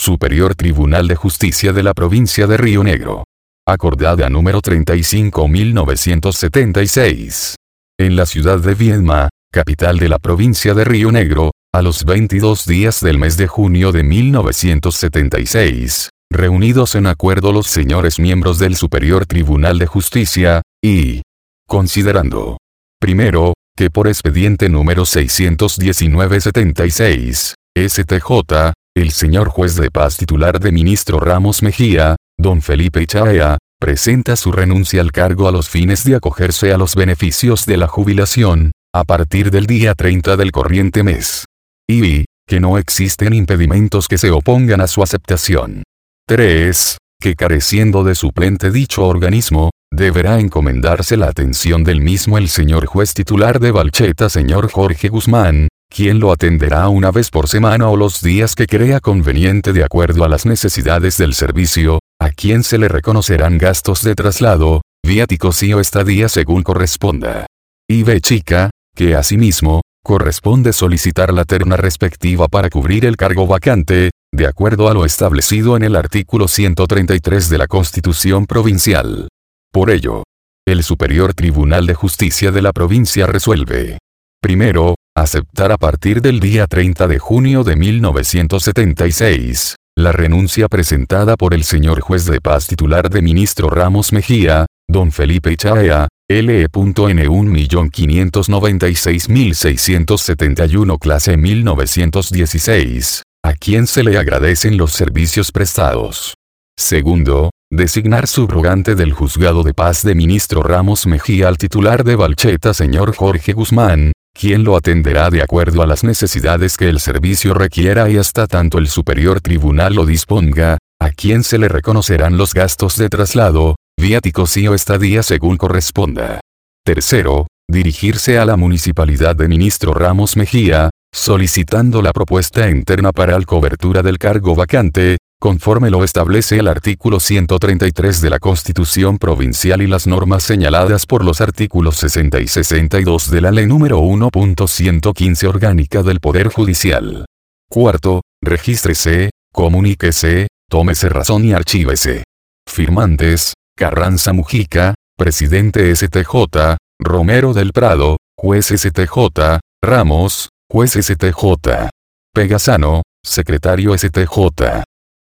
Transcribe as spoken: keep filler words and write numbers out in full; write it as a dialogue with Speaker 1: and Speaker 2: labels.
Speaker 1: Superior Tribunal de Justicia de la Provincia de Río Negro. Acordada número treinta y cinco mil novecientos setenta y seis. En la ciudad de Viedma, capital de la provincia de Río Negro, a los veintidós días del mes de junio de mil novecientos setenta y seis, reunidos en acuerdo los señores miembros del Superior Tribunal de Justicia, y considerando, primero, que por expediente número seiscientos diecinueve setenta y seis, S T J, el señor juez de paz titular de ministro Ramos Mejía, don Felipe Chaea, presenta su renuncia al cargo a los fines de acogerse a los beneficios de la jubilación, a partir del día treinta del corriente mes. Y, que no existen impedimentos que se opongan a su aceptación. tres. Que careciendo de suplente dicho organismo, deberá encomendarse la atención del mismo el señor juez titular de Balcheta señor Jorge Guzmán, quien lo atenderá una vez por semana o los días que crea conveniente de acuerdo a las necesidades del servicio, a quien se le reconocerán gastos de traslado, viáticos y o estadía según corresponda. Y B chica, que asimismo, corresponde solicitar la terna respectiva para cubrir el cargo vacante, de acuerdo a lo establecido en el artículo ciento treinta y tres de la Constitución Provincial. Por ello, el Superior Tribunal de Justicia de la provincia resuelve: primero, aceptar a partir del día treinta de junio de mil novecientos setenta y seis, la renuncia presentada por el señor juez de paz titular de ministro Ramos Mejía, don Felipe Chaea, L E N un quinientos noventa y seis mil seiscientos setenta y uno clase mil novecientos dieciséis, a quien se le agradecen los servicios prestados. Segundo, designar subrogante del juzgado de paz de ministro Ramos Mejía al titular de Balcheta señor Jorge Guzmán, quien lo atenderá de acuerdo a las necesidades que el servicio requiera y hasta tanto el superior tribunal lo disponga, a quien se le reconocerán los gastos de traslado, viáticos y o estadía según corresponda. Tercero, dirigirse a la municipalidad de ministro Ramos Mejía, solicitando la propuesta interna para la cobertura del cargo vacante, conforme lo establece el artículo ciento treinta y tres de la Constitución Provincial y las normas señaladas por los artículos sesenta y sesenta y dos de la Ley número uno punto ciento quince Orgánica del Poder Judicial. Cuarto, regístrese, comuníquese, tómese razón y archívese. Firmantes: Carranza Mujica, presidente S T J, Romero del Prado, juez S T J, Ramos, juez S T J. Pegasano, secretario S T J.